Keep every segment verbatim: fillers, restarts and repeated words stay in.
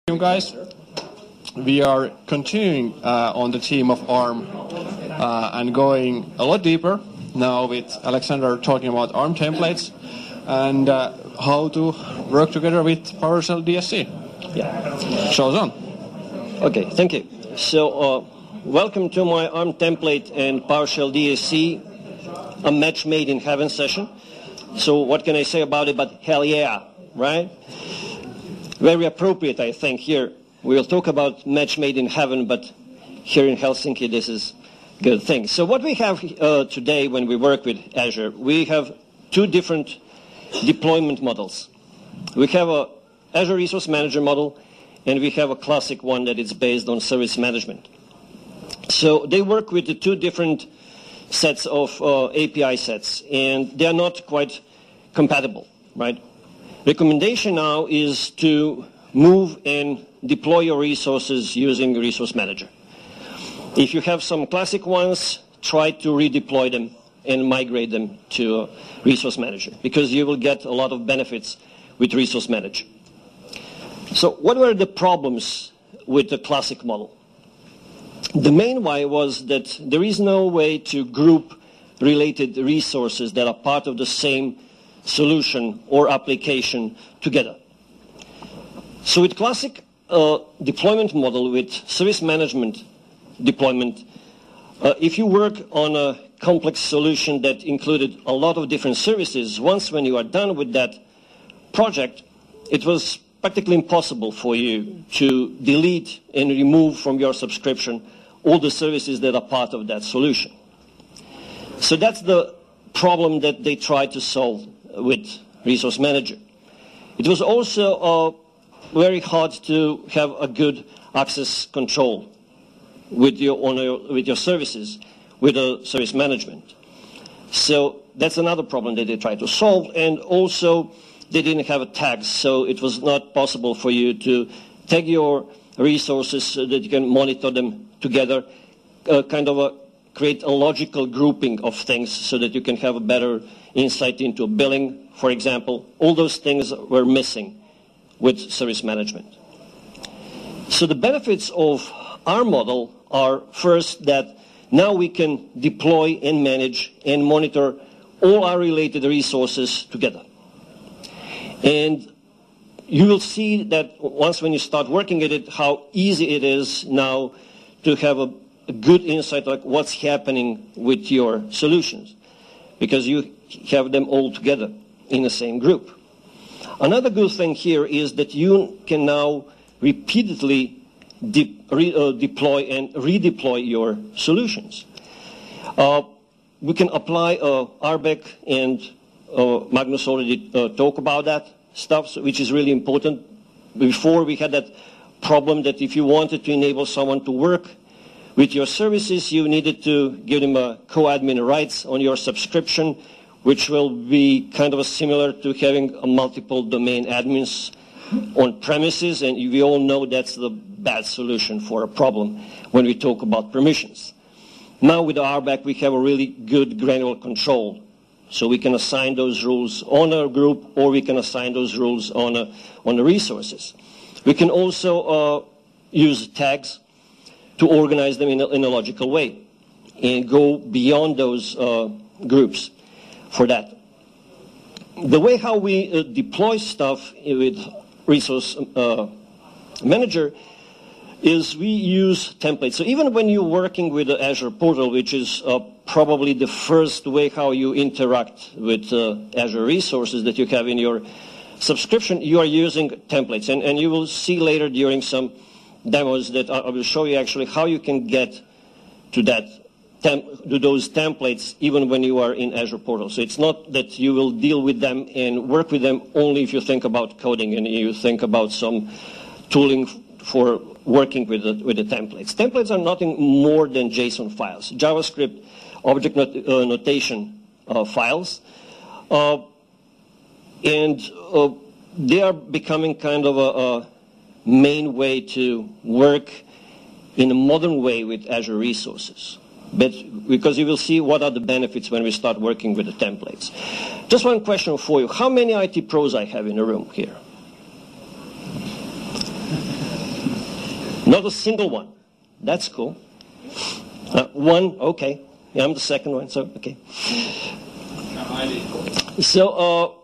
Guys, we are continuing uh, on the theme of ARM uh, and going a lot deeper now with Alexander talking about ARM templates and uh, how to work together with PowerShell D S C. Yeah. Show's on. Okay, thank you. So, uh, welcome to my ARM template and PowerShell D S C, a match made in heaven session. So, what can I say about it? But hell yeah, right? Very appropriate, I think, here. We'll talk about match made in heaven, but here in Helsinki, this is a good thing. So what we have uh, today when we work with Azure, we have two different deployment models. We have a Azure Resource Manager model, and we have a classic one that is based on service management. So they work with the two different sets of uh, A P I sets, and they are not quite compatible, right? Recommendation now is to move and deploy your resources using Resource Manager. If you have some classic ones, try to redeploy them and migrate them to Resource Manager, because you will get a lot of benefits with Resource Manager. So what were the problems with the classic model? The main one was that there is no way to group related resources that are part of the same solution or application together. So with classic uh, deployment model, with service management deployment, uh, if you work on a complex solution that included a lot of different services, once when you are done with that project, it was practically impossible for you to delete and remove from your subscription all the services that are part of that solution. So that's the problem that they tried to solve with Resource Manager. It was also uh, very hard to have a good access control with your, on your, with your services, with the service management. So that's another problem that they tried to solve. And also, they didn't have a tags, so it was not possible for you to tag your resources so that you can monitor them together, uh, kind of a create a logical grouping of things so that you can have a better insight into billing, for example. All those things were missing with service management. So the benefits of our model are, first, that now we can deploy and manage and monitor all our related resources together. And you will see that once when you start working at it, how easy it is now to have a a good insight like what's happening with your solutions, because you have them all together in the same group. Another good thing here is that you can now repeatedly de re uh, deploy and redeploy your solutions. Uh, we can apply uh, R B A C, and uh, Magnus already uh, talked about that stuff, which is really important. Before we had that problem that if you wanted to enable someone to work with your services, you needed to give them a co-admin rights on your subscription, which will be kind of similar to having a multiple domain admins on premises, and we all know that's the bad solution for a problem when we talk about permissions. Now with R B A C, we have a really good granular control, so we can assign those rules on a group, or we can assign those rules on, a, on the resources. We can also uh, use tags to organize them in a, in a logical way and go beyond those uh, groups for that. The way how we uh, deploy stuff with Resource uh, Manager is we use templates. So even when you're working with the Azure portal, which is uh, probably the first way how you interact with uh, Azure resources that you have in your subscription, you are using templates. And, and you will see later during some demos that I will show you actually how you can get to that temp to those templates even when you are in Azure portal. So it's not that you will deal with them and work with them only if you think about coding and you think about some tooling for working with the, with the templates. Templates are nothing more than JSON files, JavaScript object not, uh, notation uh, files, uh, and uh, they are becoming kind of a, a main way to work in a modern way with Azure resources. But because you will see what are the benefits when we start working with the templates. Just one question for you. How many I T pros I have in the room here? Not a single one. That's cool. Uh, one, okay. Yeah, I'm the second one, so okay. So,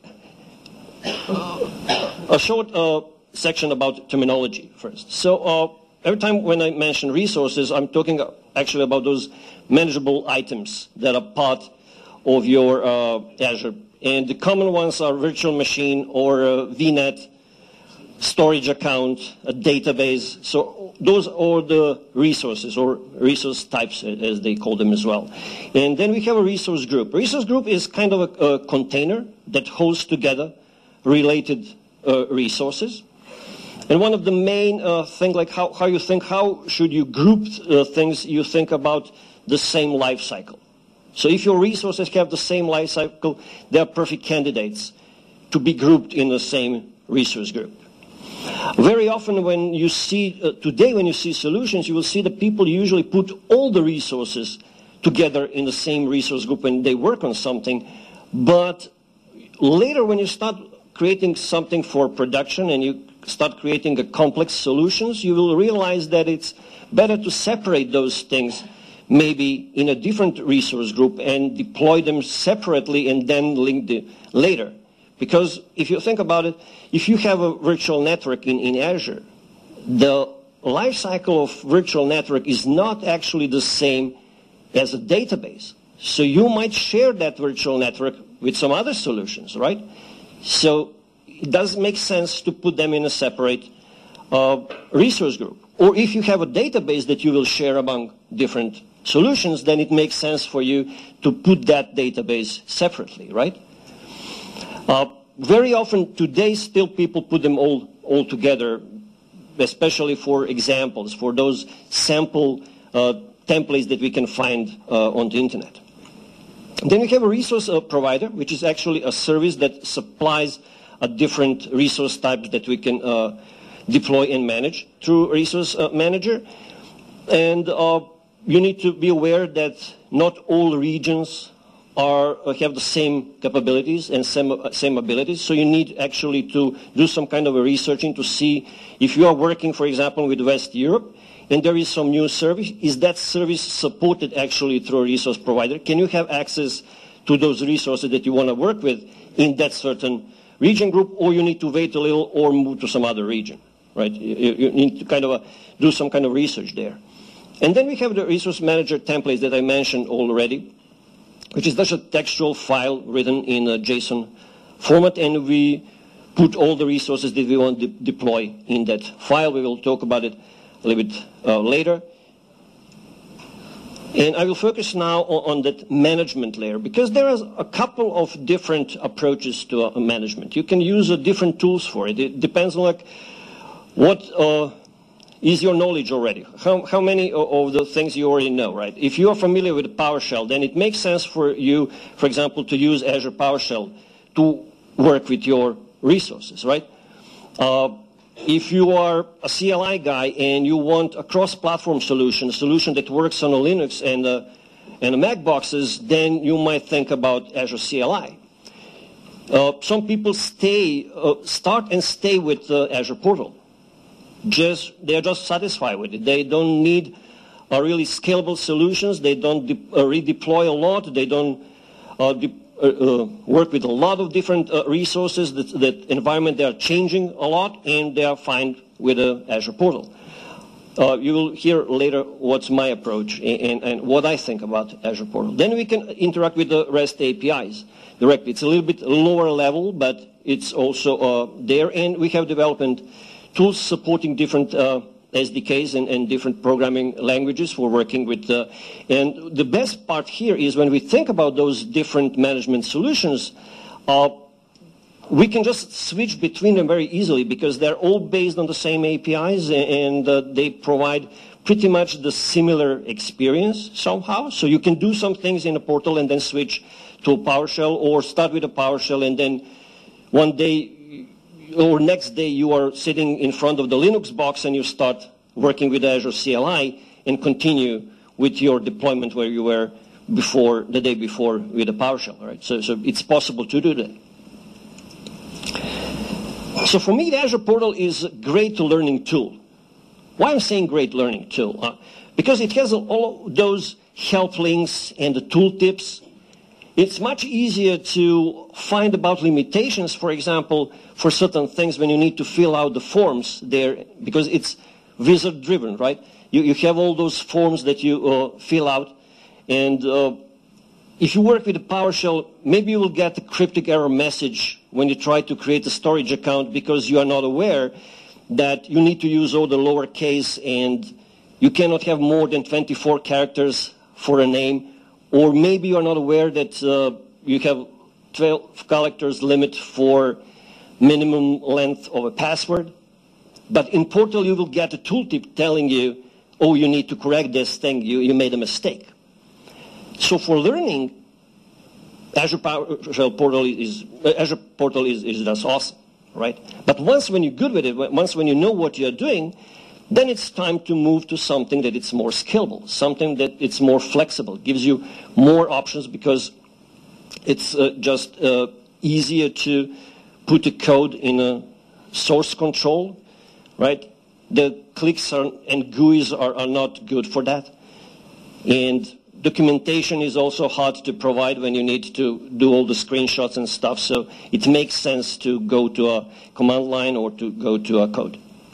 uh, a short uh, section about terminology first. So, uh, every time when I mention resources, I'm talking actually about those manageable items that are part of your uh, Azure. And the common ones are virtual machine or uh, V NET, storage account, a database. So those are the resources or resource types as they call them as well. And then we have a resource group. Resource group is kind of a, a container that holds together related uh, resources. And one of the main uh, things, like how, how you think, how should you group uh, things, you think about the same life cycle. So if your resources have the same life cycle, they are perfect candidates to be grouped in the same resource group. Very often when you see, uh, today when you see solutions, you will see that people usually put all the resources together in the same resource group when they work on something. But later when you start creating something for production and you start creating a complex solutions, you will realize that it's better to separate those things maybe in a different resource group and deploy them separately and then link them later. Because if you think about it, if you have a virtual network in, in Azure, the life cycle of virtual network is not actually the same as a database. So you might share that virtual network with some other solutions, right? So it does make sense to put them in a separate uh, resource group. Or if you have a database that you will share among different solutions, then it makes sense for you to put that database separately, right? Uh, very often today still people put them all, all together, especially for examples, for those sample uh, templates that we can find uh, on the internet. Then we have a resource uh, provider, which is actually a service that supplies a different resource types that we can uh, deploy and manage through Resource uh, Manager. And uh, you need to be aware that not all regions are, uh, have the same capabilities and same, uh, same abilities. So you need actually to do some kind of a researching to see if you are working, for example, with West Europe, and there is some new service, is that service supported actually through a resource provider? Can you have access to those resources that you want to work with in that certain region group, or you need to wait a little or move to some other region, right? You, you need to kind of uh, do some kind of research there. And then we have the Resource Manager templates that I mentioned already, which is just a textual file written in a JSON format, and we put all the resources that we want to de deploy in that file. We will talk about it a little bit uh, later. And I will focus now on, on that management layer, because there are a couple of different approaches to uh, management. You can use uh, different tools for it. It depends on like what uh, is your knowledge already. How, how many of the things you already know, right? If you are familiar with PowerShell, then it makes sense for you, for example, to use Azure PowerShell to work with your resources, right? Uh, If you are a C L I guy and you want a cross-platform solution, a solution that works on a Linux and a, and a Mac boxes, then you might think about Azure C L I. Uh, some people stay, uh, start and stay with uh, Azure Portal. Just, they're just satisfied with it. They don't need uh, really scalable solutions. They don't de uh, redeploy a lot. They don't uh, de Uh, uh, work with a lot of different uh, resources. That, that environment, they are changing a lot, and they are fine with the uh, Azure Portal. Uh, you will hear later what's my approach and, and, and what I think about Azure Portal. Then we can interact with the REST A P Is directly. It's a little bit lower level, but it's also uh, there, and we have development tools supporting different uh, S D Ks and, and different programming languages for working with. Uh, and the best part here is when we think about those different management solutions, uh, we can just switch between them very easily because they're all based on the same A P Is, and uh, they provide pretty much the similar experience somehow. So you can do some things in a portal and then switch to a PowerShell, or start with a PowerShell and then one day or next day you are sitting in front of the Linux box and you start working with Azure C L I and continue with your deployment where you were before, the day before with the PowerShell, right? So, so it's possible to do that. So for me, the Azure Portal is a great learning tool. Why I'm saying great learning tool? Uh, because it has all those help links and the tooltips. It's much easier to find about limitations, for example, for certain things when you need to fill out the forms there, because it's wizard driven, right? You, you have all those forms that you uh, fill out, and uh, if you work with a PowerShell, maybe you will get a cryptic error message when you try to create a storage account because you are not aware that you need to use all the lowercase and you cannot have more than twenty-four characters for a name, or maybe you are not aware that uh, you have twelve characters limit for minimum length of a password. But in Portal, you will get a tooltip telling you, oh, you need to correct this thing, you, you made a mistake. So for learning, Azure PowerShell Portal is, uh, Azure Portal is, is just awesome, right? But once when you're good with it, once when you know what you're doing, then it's time to move to something that it's more scalable, something that it's more flexible, gives you more options because it's uh, just uh, easier to put the code in a source control, right? The clicks are, and G U Is are, are not good for that. And documentation is also hard to provide when you need to do all the screenshots and stuff, so it makes sense to go to a command line or to go to a code.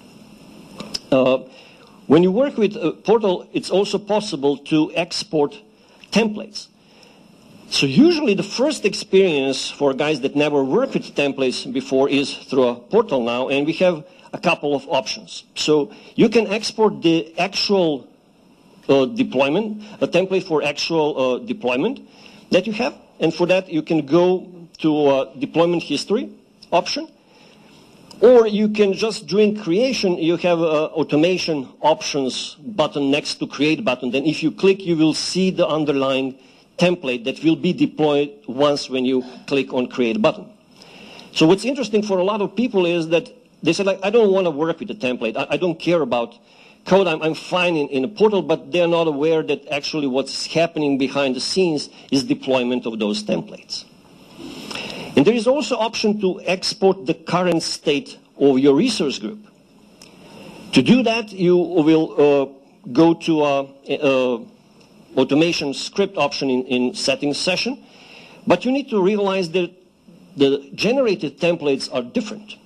Uh, when you work with a Portal, it's also possible to export templates. So usually the first experience for guys that never worked with templates before is through a Portal now, and we have a couple of options. So you can export the actual uh, deployment, a template for actual uh, deployment that you have, and for that you can go to a deployment history option, or you can just, during creation, you have a automation options button next to create button. Then if you click, you will see the underlying template that will be deployed once when you click on create button. So what's interesting for a lot of people is that they say, like, I don't want to work with the template. I, I don't care about code. I'm, I'm fine in, in a Portal, but they're not aware that actually what's happening behind the scenes is deployment of those templates. And there is also option to export the current state of your resource group. To do that, you will uh, go to a, a automation script option in, in settings session, but you need to realize that the generated templates are different.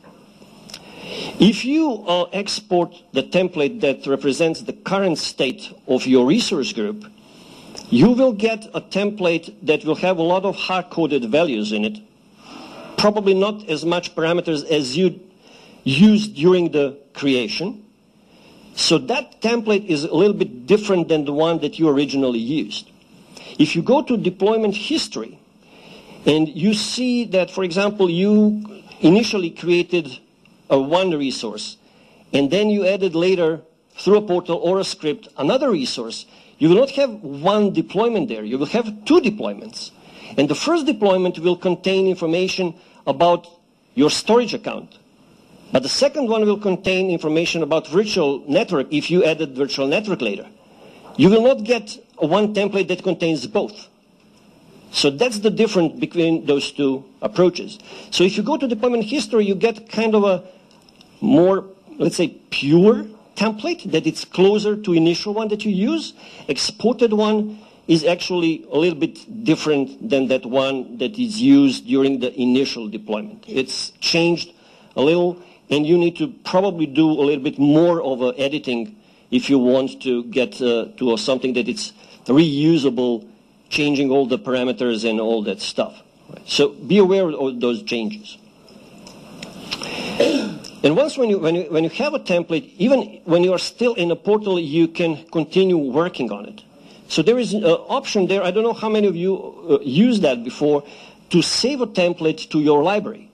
If you uh, export the template that represents the current state of your resource group, you will get a template that will have a lot of hard-coded values in it, probably not as much parameters as you used during the creation. So that template is a little bit different than the one that you originally used. If you go to deployment history and you see that, for example, you initially created a one resource and then you added later through a Portal or a script another resource, you will not have one deployment there. You will have two deployments. And the first deployment will contain information about your storage account. But the second one will contain information about virtual network if you added virtual network later. You will not get a one template that contains both. So that's the difference between those two approaches. So if you go to deployment history, you get kind of a more, let's say, pure template that it's closer to initial one that you use. Exported one is actually a little bit different than that one that is used during the initial deployment. It's changed a little, and you need to probably do a little bit more of uh, editing if you want to get uh, to uh, something that it's reusable, changing all the parameters and all that stuff. Right. So be aware of those changes. And once when you, when you, when you have a template, even when you are still in a Portal, you can continue working on it. So there is an option there, I don't know how many of you uh, used that before, to save a template to your library.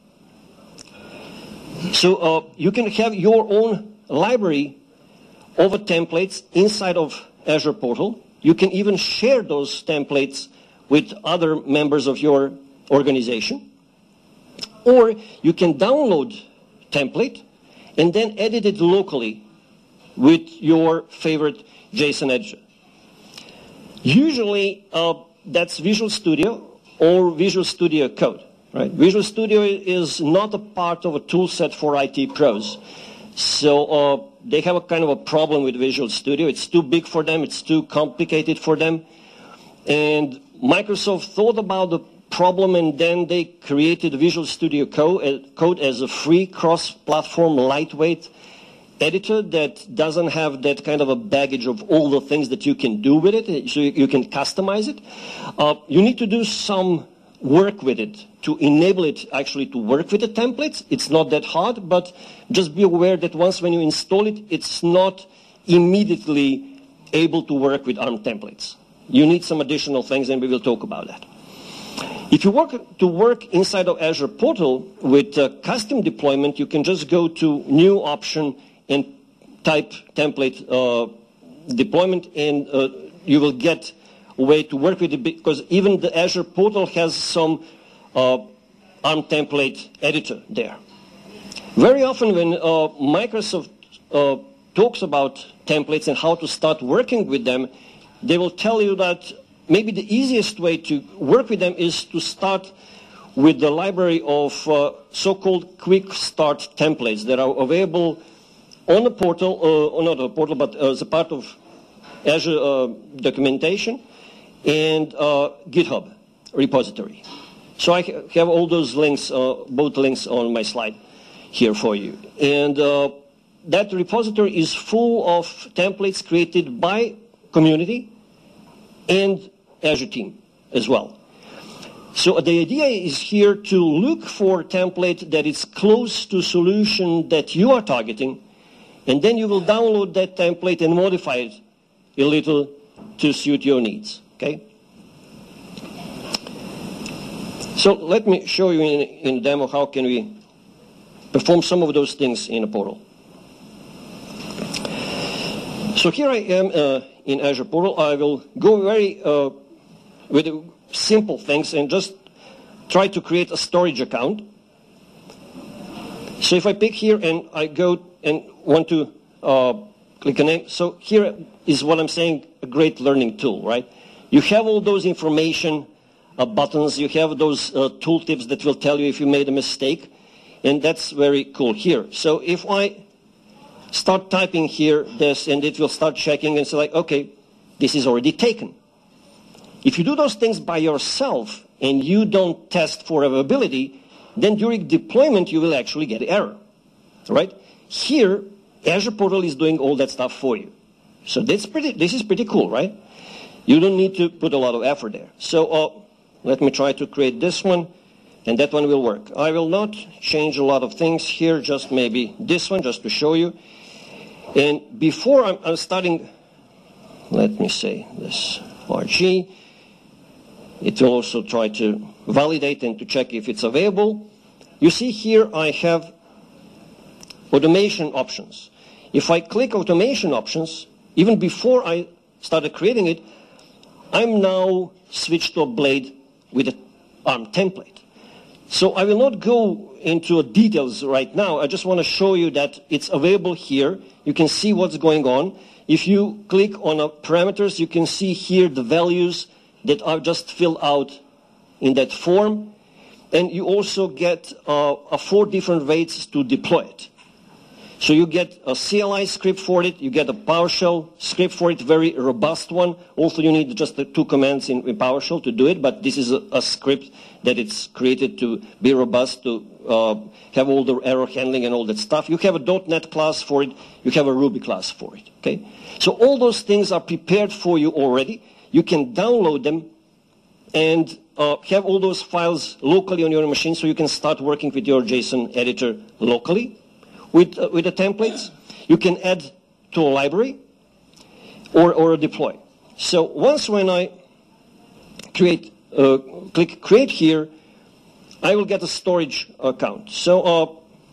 So uh, you can have your own library of templates inside of Azure Portal. You can even share those templates with other members of your organization. Or you can download template and then edit it locally with your favorite JSON editor. Usually, uh, that's Visual Studio or Visual Studio Code. Right? Visual Studio is not a part of a tool set for I T pros. So uh, they have a kind of a problem with Visual Studio. It's too big for them. It's too complicated for them. And Microsoft thought about the problem, and then they created Visual Studio Code, Code as a free cross-platform, lightweight editor that doesn't have that kind of a baggage of all the things that you can do with it, so you, you can customize it. Uh, you need to do some work with it to enable it actually to work with the templates. It's not that hard, but just be aware that once when you install it, it's not immediately able to work with ARM templates. You need some additional things, and we will talk about that. If you want to work inside of Azure Portal with uh, custom deployment, you can just go to New option and type template uh, deployment, and uh, you will get a way to work with it, because even the Azure Portal has some uh, ARM template editor there. Very often when uh, Microsoft uh, talks about templates and how to start working with them, they will tell you that maybe the easiest way to work with them is to start with the library of uh, so-called quick start templates that are available on the portal, uh, or not a portal, but uh, as a part of Azure uh, documentation and uh, GitHub repository. So I ha have all those links, uh, both links on my slide here for you. And uh, that repository is full of templates created by community and Azure team as well. So the idea is here to look for a template that is close to solution that you are targeting, and then you will download that template and modify it a little to suit your needs, okay? So let me show you in, in demo how can we perform some of those things in a portal. So here I am uh, in Azure Portal. I will go very uh, with simple things and just try to create a storage account. So if I pick here and I go and want to uh, click a name, so here is what I'm saying, a great learning tool, right? You have all those information uh, buttons, you have those uh, tooltips that will tell you if you made a mistake, and that's very cool here. So if I start typing here this, and it will start checking and say like, okay, this is already taken. If you do those things by yourself and you don't test for availability, then during deployment you will actually get error, right? Here, Azure Portal is doing all that stuff for you. So that's pretty, this is pretty cool, right? You don't need to put a lot of effort there. So uh, let me try to create this one, and that one will work. I will not change a lot of things here, just maybe this one, just to show you. And before I'm, I'm starting, let me say this R G, it will also try to validate and to check if it's available. You see here I have automation options. If I click automation options, even before I started creating it, I'm now switched to a blade with an ARM template. So I will not go into details right now. I just want to show you that it's available here. You can see what's going on. If you click on a parameters, you can see here the values that are just filled out in that form. And you also get uh, a four different ways to deploy it. So you get a C L I script for it, you get a PowerShell script for it, very robust one. Also you need just the two commands in, in PowerShell to do it, but this is a, a script that it's created to be robust, to uh, have all the error handling and all that stuff. You have a dot net class for it, you have a Ruby class for it, okay? So all those things are prepared for you already. You can download them and uh, have all those files locally on your machine, so you can start working with your JSON editor locally. With, uh, with the templates, you can add to a library or, or a deploy. So once when I create, uh, click create here, I will get a storage account. So uh,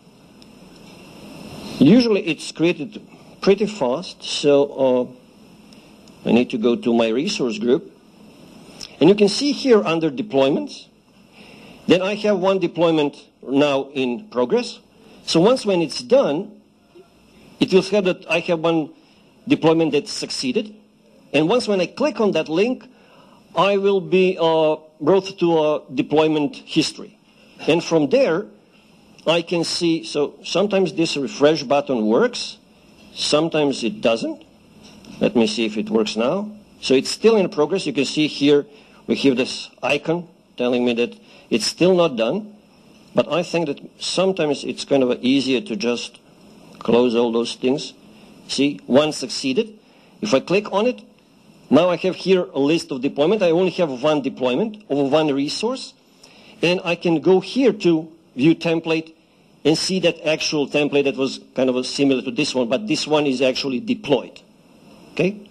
usually it's created pretty fast. So uh, I need to go to my resource group. And you can see here under deployments, then I have one deployment now in progress. So once when it's done, it will say that I have one deployment that succeeded. And once when I click on that link, I will be uh, brought to a deployment history. And from there, I can see, so sometimes this refresh button works, sometimes it doesn't. Let me see if it works now. So it's still in progress. You can see here we have this icon telling me that it's still not done. But I think that sometimes it's kind of easier to just close all those things. See, one succeeded. If I click on it, now I have here a list of deployment. I only have one deployment of one resource. And I can go here to view template and see that actual template that was kind of similar to this one, but this one is actually deployed. Okay?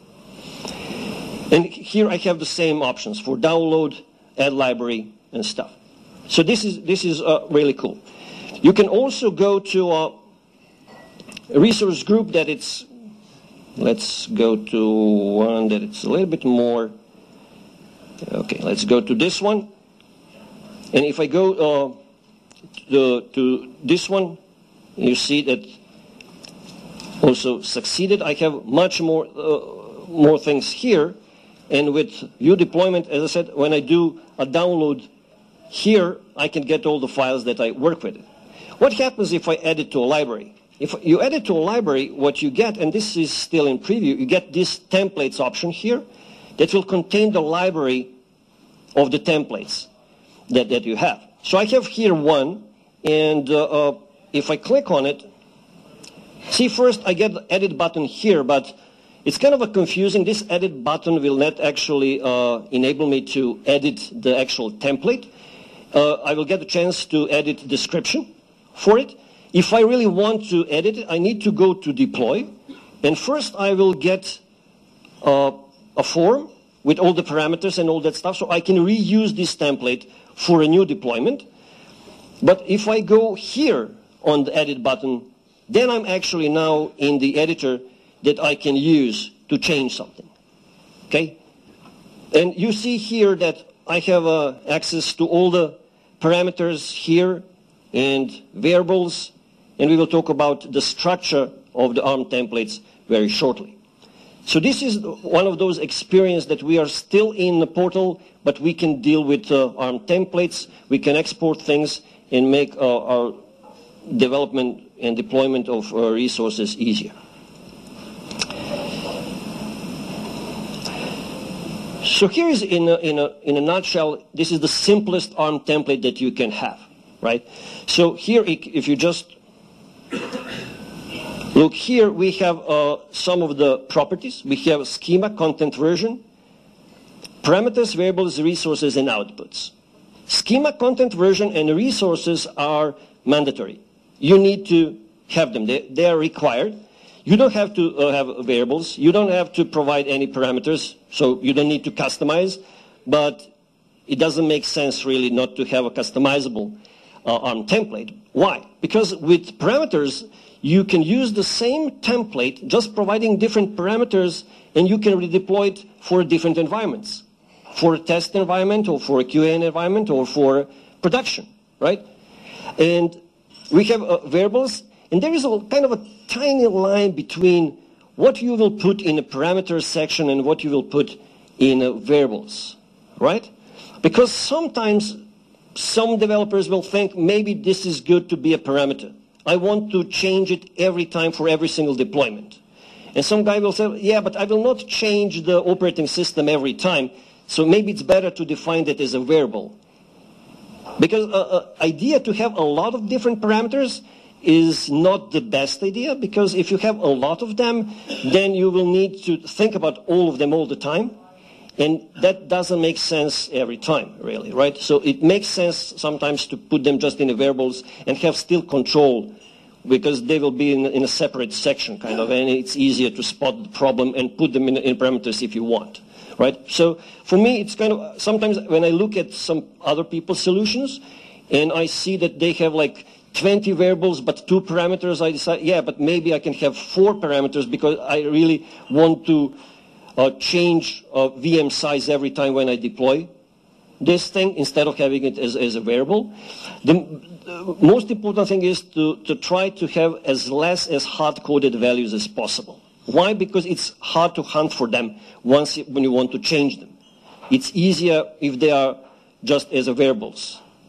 And here I have the same options for download, add library, and stuff. So this is, this is uh, really cool. You can also go to a resource group that it's, let's go to one that it's a little bit more, okay, let's go to this one. And if I go uh, to, to this one, you see that also succeeded. I have much more, uh, more things here. And with view deployment, as I said, when I do a download here, I can get all the files that I work with. What happens if I add it to a library? If you add it to a library, what you get, and this is still in preview, you get this templates option here that will contain the library of the templates that, that you have. So I have here one, and uh, uh, if I click on it, see first I get the edit button here, but it's kind of a confusing. This edit button will not actually uh, enable me to edit the actual template. Uh, I will get a chance to edit description for it. If I really want to edit it, I need to go to deploy. And first I will get uh, a form with all the parameters and all that stuff, so I can reuse this template for a new deployment. But if I go here on the edit button, then I'm actually now in the editor that I can use to change something. Okay? And you see here that I have uh, access to all the parameters here and variables, and we will talk about the structure of the ARM templates very shortly. So this is one of those experiences that we are still in the portal, but we can deal with uh, ARM templates. We can export things and make uh, our development and deployment of uh, resources easier. So here is, in a, in, a, in a nutshell, this is the simplest ARM template that you can have, right? So here, if you just look here, we have uh, some of the properties. We have schema, content version, parameters, variables, resources, and outputs. Schema, content version, and resources are mandatory. You need to have them. They, they are required. You don't have to uh, have variables. You don't have to provide any parameters, so you don't need to customize. But it doesn't make sense really not to have a customizable uh, ARM template. Why? Because with parameters, you can use the same template, just providing different parameters, and you can redeploy it for different environments, for a test environment, or for a Q A environment, or for production, right? And we have uh, variables. And there is a kind of a tiny line between what you will put in a parameters section and what you will put in uh, variables, right? Because sometimes some developers will think maybe this is good to be a parameter. I want to change it every time for every single deployment. And some guy will say, yeah, but I will not change the operating system every time, so maybe it's better to define that as a variable. Because the uh, uh, idea to have a lot of different parameters is not the best idea, because if you have a lot of them, then you will need to think about all of them all the time, and that doesn't make sense every time, really, right? So it makes sense sometimes to put them just in the variables and have still control, because they will be in, in a separate section, kind of, and it's easier to spot the problem and put them in, in parameters if you want, right? So for me, it's kind of, sometimes when I look at some other people's solutions, and I see that they have like twenty variables but two parameters, I decide, yeah, but maybe I can have four parameters because I really want to uh, change uh, V M size every time when I deploy this thing instead of having it as, as a variable. The uh, most important thing is to, to try to have as less as hard-coded values as possible. Why? Because it's hard to hunt for them once you, when you want to change them. It's easier if they are just as a variables.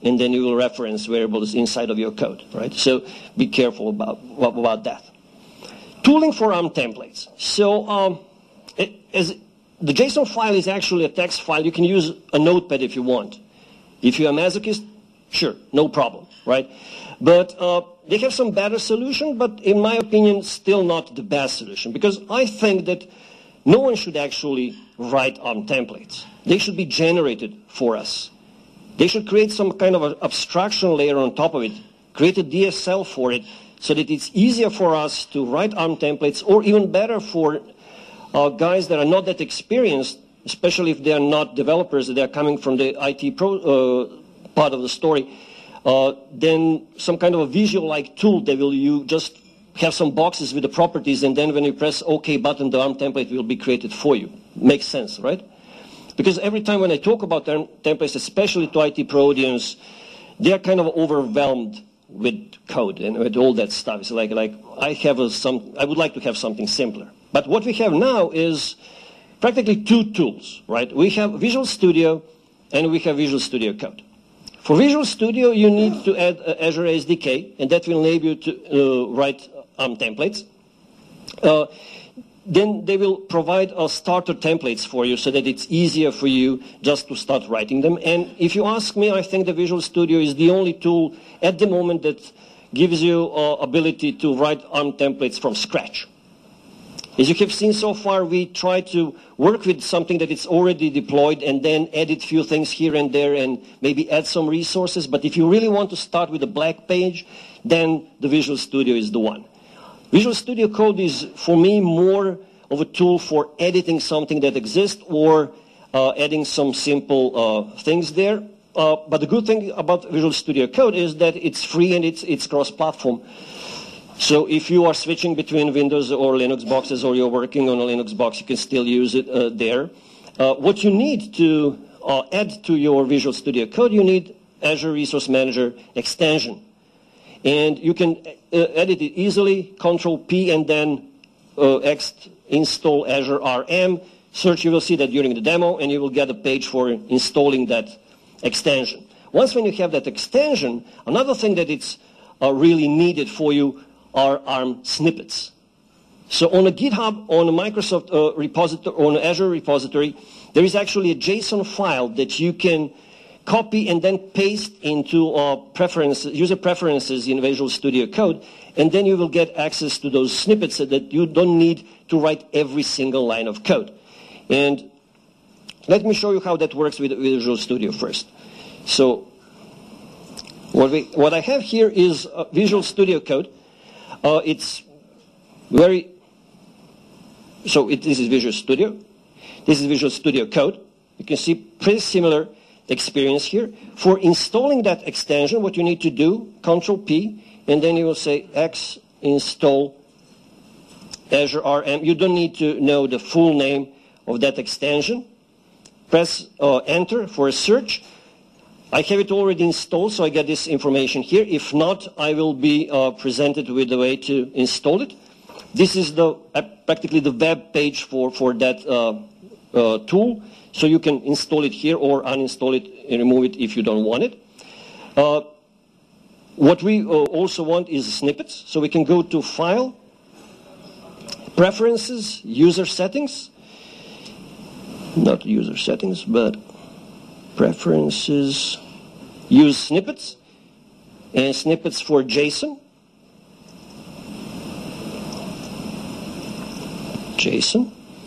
and then you will reference variables inside of your code, right? So be careful about, about that. Tooling for ARM templates. So um, it, as the JSON file is actually a text file. You can use a notepad if you want. If you're a masochist, sure, no problem, right? But uh, they have some better solution, but in my opinion, still not the best solution, because I think that no one should actually write ARM templates. They should be generated for us. They should create some kind of an abstraction layer on top of it, create a D S L for it, so that it's easier for us to write ARM templates, or even better for uh, guys that are not that experienced, especially if they are not developers, they are coming from the I T pro, uh, part of the story, uh, then some kind of a visual-like tool that will you just have some boxes with the properties, and then when you press OK button, the ARM template will be created for you. Makes sense, right? Because every time when I talk about ARM templates, especially to I T pro audience, they are kind of overwhelmed with code and with all that stuff. It's like, like I have a, some, I would like to have something simpler. But what we have now is practically two tools, right? We have Visual Studio and we have Visual Studio Code. For Visual Studio, you need to add uh, Azure S D K, and that will enable you to uh, write ARM templates. Uh, then they will provide uh, starter templates for you so that it's easier for you just to start writing them. And if you ask me, I think the Visual Studio is the only tool at the moment that gives you uh, ability to write ARM templates from scratch. As you have seen so far, we try to work with something that is already deployed and then edit a few things here and there and maybe add some resources. But if you really want to start with a blank page, then the Visual Studio is the one. Visual Studio Code is, for me, more of a tool for editing something that exists or uh, adding some simple uh, things there. Uh, but the good thing about Visual Studio Code is that it's free and it's, it's cross-platform. So if you are switching between Windows or Linux boxes, or you're working on a Linux box, you can still use it uh, there. Uh, what you need to uh, add to your Visual Studio Code, you need Azure Resource Manager extension. And you can uh, edit it easily, Control P, and then uh, X install Azure R M. Search, you will see that during the demo, and you will get a page for installing that extension. Once when you have that extension, another thing that it's uh, really needed for you are ARM snippets. So on a GitHub, on a Microsoft uh, repository, on an Azure repository, there is actually a JSON file that you can copy and then paste into uh, preferences, user preferences in Visual Studio Code, and then you will get access to those snippets so that you don't need to write every single line of code. And let me show you how that works with Visual Studio first. So what, we, what I have here is uh, Visual Studio Code. Uh, it's very, so it, this is Visual Studio. This is Visual Studio Code. You can see pretty similar experience here. For installing that extension, what you need to do, Control P, and then you will say X install Azure R M. You don't need to know the full name of that extension. Press uh, Enter for a search. I have it already installed, so I get this information here. If not, I will be uh, presented with the way to install it. This is the uh, practically the web page for, for that uh, uh, tool. So you can install it here or uninstall it and remove it if you don't want it. Uh, what we uh, also want is snippets. So we can go to File, Preferences, User Settings. Not User Settings, but Preferences. Use snippets, and snippets for JSON. JSON.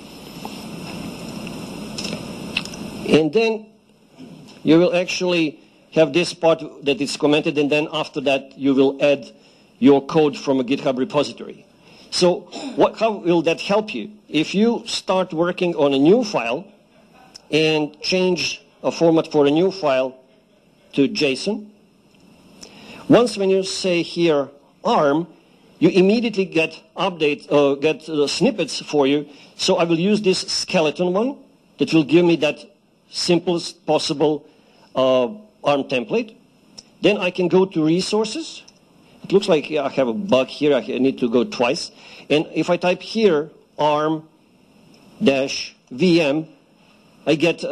And then you will actually have this part that is commented, and then after that you will add your code from a GitHub repository. So what, how will that help you? If you start working on a new file and change a format for a new file to JSON, once when you say here ARM, you immediately get update, uh, get uh, snippets for you. So I will use this skeleton one that will give me that simplest possible uh, ARM template. Then I can go to resources. It looks like I have a bug here. I need to go twice. And if I type here ARM dash V M, I get uh,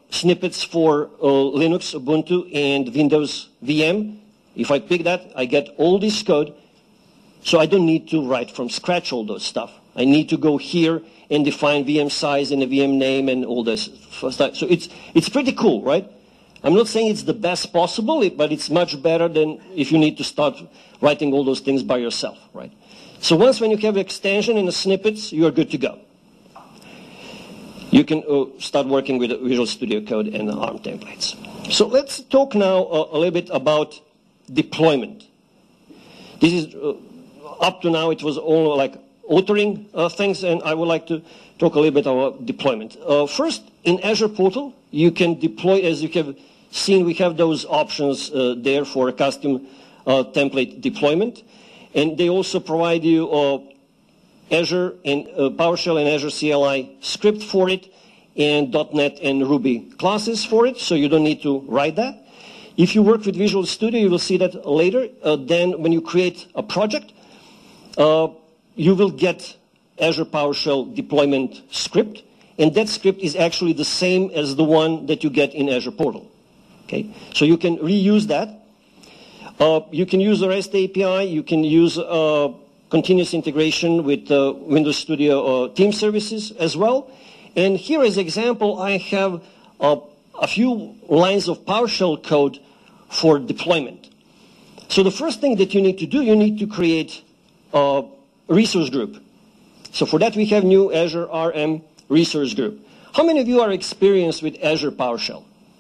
snippets for uh, Linux, Ubuntu, and Windows V M. If I pick that, I get all this code. So I don't need to write from scratch all those stuff. I need to go here and define V M size and a V M name and all this stuff. So it's, it's pretty cool, right? I'm not saying it's the best possible, but it's much better than if you need to start writing all those things by yourself, right? So once when you have extension and the snippets, you're good to go. You can uh, start working with Visual Studio Code and ARM templates. So let's talk now uh, a little bit about deployment. This is, uh, up to now it was all like authoring uh, things, and I would like to talk a little bit about deployment. Uh, first, in Azure Portal, you can deploy, as you have seen, we have those options uh, there for a custom uh, template deployment. And they also provide you uh, Azure and uh, PowerShell and Azure C L I script for it, and dot net and Ruby classes for it, so you don't need to write that. If you work with Visual Studio, you will see that later. Uh, then when you create a project, uh, you will get Azure PowerShell deployment script, and that script is actually the same as the one that you get in Azure Portal. Okay, so you can reuse that. Uh, you can use the REST A P I. You can use uh, continuous integration with uh, Windows Studio uh, team services as well. And here as an example, I have uh, a few lines of PowerShell code for deployment. So the first thing that you need to do, you need to create a resource group. So for that, we have new Azure R M resource group. How many of you are experienced with Azure PowerShell?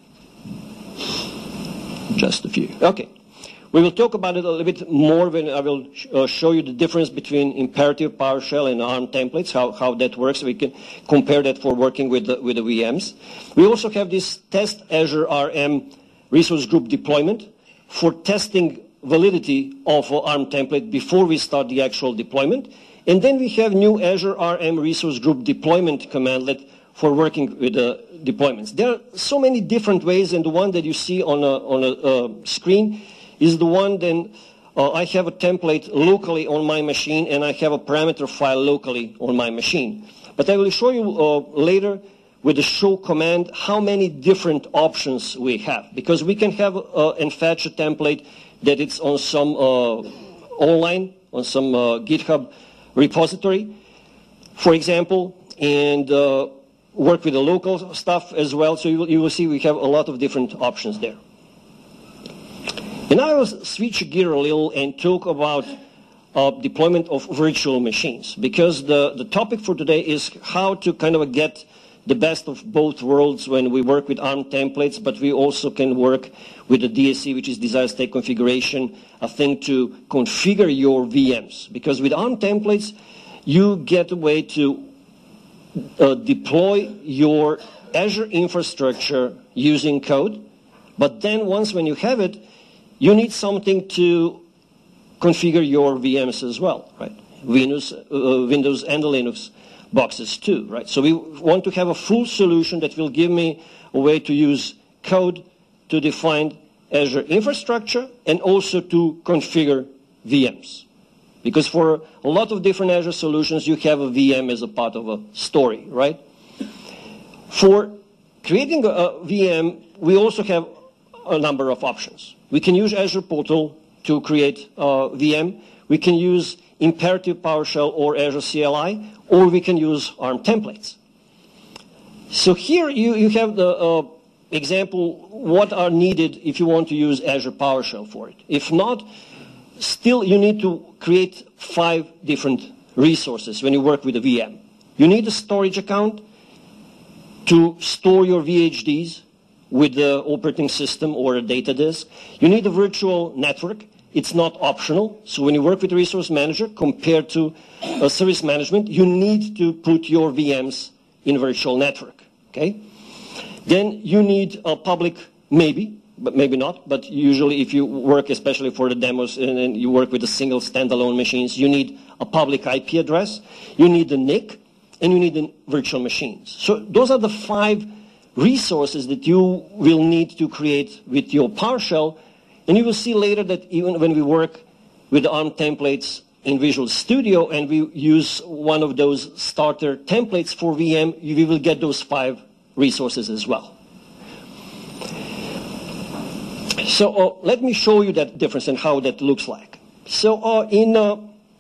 Just a few. Okay. We will talk about it a little bit more when I will sh uh, show you the difference between imperative PowerShell and ARM templates, how, how that works. We can compare that for working with the, with the V Ms. We also have this test Azure R M resource group deployment for testing validity of uh, ARM template before we start the actual deployment. And then we have new Azure R M resource group deployment commandlet for working with the uh, deployments. There are so many different ways, and the one that you see on a, on a uh, screen is the one then uh, I have a template locally on my machine, and I have a parameter file locally on my machine. But I will show you uh, later with the show command how many different options we have, because we can have uh, and fetch a template that it's on some uh, online, on some uh, GitHub repository, for example, and uh, work with the local stuff as well. So you will, you will see we have a lot of different options there. And now I will switch gear a little and talk about uh, deployment of virtual machines, because the, the topic for today is how to kind of get the best of both worlds when we work with ARM templates, but we also can work with the D S C, which is Desired State Configuration, a thing to configure your V Ms. Because with ARM templates, you get a way to uh, deploy your Azure infrastructure using code, but then once when you have it, you need something to configure your V Ms as well, right? Windows, uh, Windows and the Linux boxes too, right? So we want to have a full solution that will give me a way to use code to define Azure infrastructure and also to configure V Ms. Because for a lot of different Azure solutions, you have a V M as a part of a story, right? For creating a, a V M, we also have a number of options. We can use Azure Portal to create a V M. We can use imperative PowerShell or Azure C L I, or we can use ARM templates. So here you, you have the uh, example, what are needed if you want to use Azure PowerShell for it. If not, still you need to create five different resources when you work with a V M. You need a storage account to store your V H Ds with the operating system or a data disk. You need a virtual network. It's not optional. So when you work with Resource Manager compared to uh, Service Management, you need to put your V Ms in virtual network. Okay? Then you need a public, maybe, but maybe not. But usually if you work, especially for the demos, and, and you work with a single standalone machines, you need a public I P address, you need the N I C, and you need the virtual machines. So those are the five resources that you will need to create with your PowerShell. And you will see later that even when we work with the ARM templates in Visual Studio and we use one of those starter templates for V M, we will get those five resources as well. So uh, let me show you that difference and how that looks like. So uh, in uh,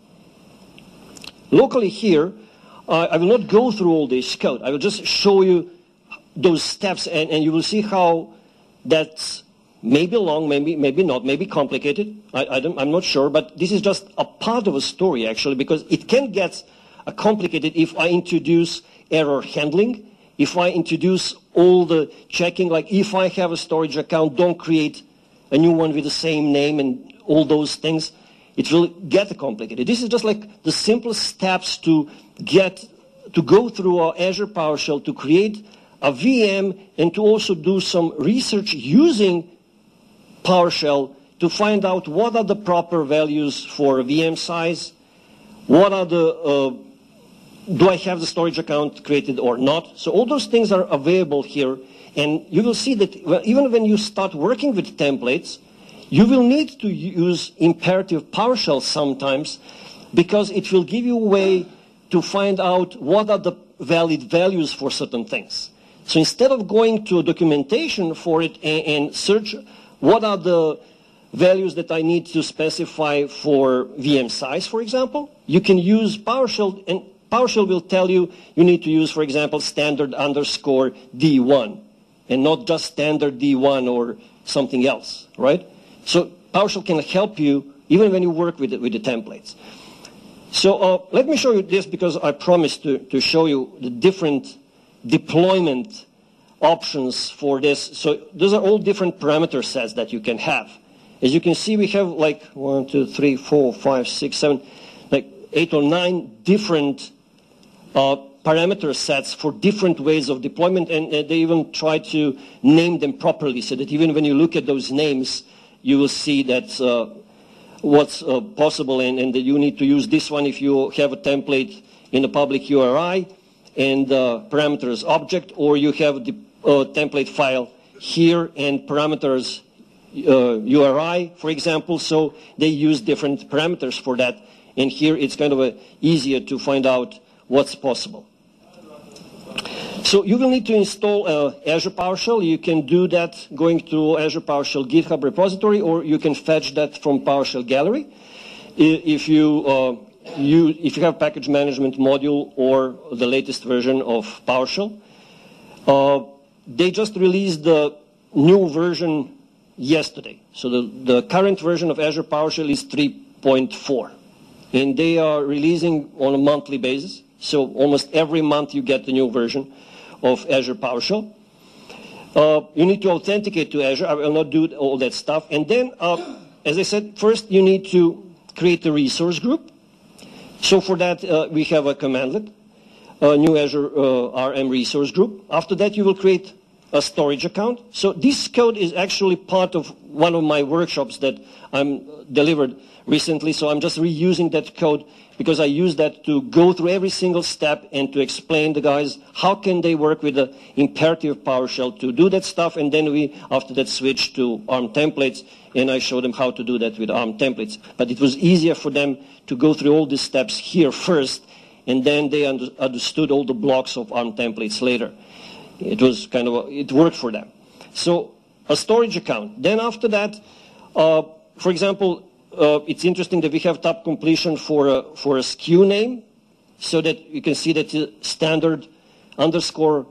locally here, uh, I will not go through all this code. I will just show you those steps, and, and you will see how that's maybe long, maybe maybe not, maybe complicated. I, I don't, I'm not sure, but this is just a part of a story actually, because it can get uh, complicated if I introduce error handling, if I introduce all the checking, like if I have a storage account, don't create a new one with the same name and all those things. It will get complicated. This is just like the simplest steps to get, to go through our Azure PowerShell to create a V M and to also do some research using PowerShell to find out what are the proper values for V M size, what are the, uh, do I have the storage account created or not? So all those things are available here, and you will see that even when you start working with templates, you will need to use imperative PowerShell sometimes, because it will give you a way to find out what are the valid values for certain things. So instead of going to documentation for it and, and search what are the values that I need to specify for V M size, for example, you can use PowerShell, and PowerShell will tell you you need to use, for example, standard underscore D one, and not just standard D one or something else, right? So PowerShell can help you even when you work with, it, with the templates. So uh, let me show you this, because I promised to, to show you the different deployment options for this. So those are all different parameter sets that you can have. As you can see, we have like one, two, three, four, five, six, seven, like eight or nine different uh, parameter sets for different ways of deployment, and uh, they even try to name them properly so that even when you look at those names, you will see that uh, what's uh, possible, and, and that you need to use this one if you have a template in a public U R I and uh, parameters object, or you have the uh, template file here and parameters uh, U R I, for example. So they use different parameters for that. And here it's kind of a, easier to find out what's possible. So you will need to install uh, Azure PowerShell. You can do that going to Azure PowerShell GitHub repository, or you can fetch that from PowerShell Gallery. If you, uh, you, if you have package management module or the latest version of PowerShell. Uh, they just released the new version yesterday. So the, the current version of Azure PowerShell is three point four. And they are releasing on a monthly basis. So almost every month you get the new version of Azure PowerShell. Uh, you need to authenticate to Azure. I will not do all that stuff. And then, uh, as I said, first you need to create a resource group. So for that, uh, we have a commandlet, a new Azure uh, R M resource group. After that, you will create a storage account. So this code is actually part of one of my workshops that I'm delivered recently. So I'm just reusing that code, because I use that to go through every single step and to explain the guys how can they work with the imperative PowerShell to do that stuff. And then we, after that, switch to ARM templates, and I show them how to do that with ARM templates. But it was easier for them to go through all these steps here first, and then they under, understood all the blocks of ARM templates later. It was kind of, a, it worked for them. So a storage account. Then after that, uh, for example, Uh, it's interesting that we have tab completion for a, for a S K U name, so that you can see that the standard underscore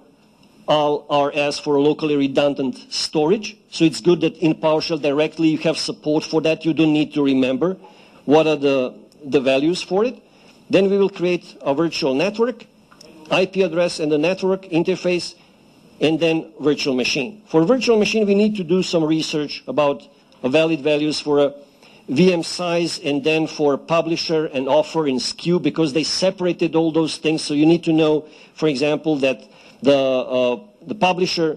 R S for locally redundant storage. So it's good that in PowerShell directly you have support for that. You don't need to remember what are the, the values for it. Then we will create a virtual network, I P address and the network interface, and then virtual machine. For virtual machine, we need to do some research about valid values for a V M size, and then for publisher and offer in S K U, because they separated all those things. So you need to know, for example, that the, uh, the publisher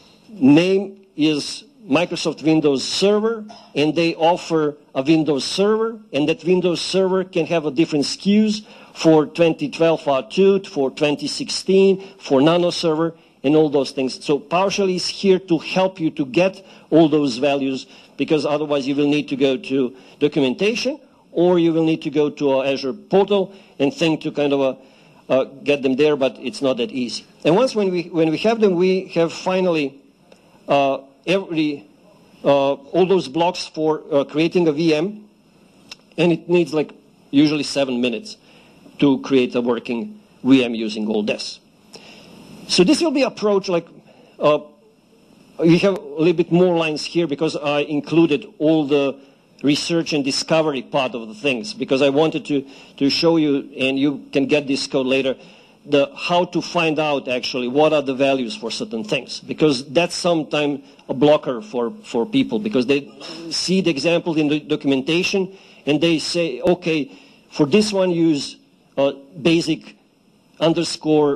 name is Microsoft Windows Server, and they offer a Windows Server, and that Windows Server can have a different S K Us for twenty twelve R two, for twenty sixteen, for Nano Server, and all those things. So PowerShell is here to help you to get all those values, because otherwise you will need to go to documentation, or you will need to go to our Azure portal and think to kind of uh, uh, get them there, but it's not that easy. And once when we, when we have them, we have finally uh, every uh, all those blocks for uh, creating a V M, and it needs like usually seven minutes to create a working V M using all this. So this will be approach like, uh, you have a little bit more lines here because I included all the research and discovery part of the things, because I wanted to, to show you, and you can get this code later, the how to find out actually what are the values for certain things, because that's sometimes a blocker for, for people, because they see the example in the documentation and they say, okay, for this one use uh, basic underscore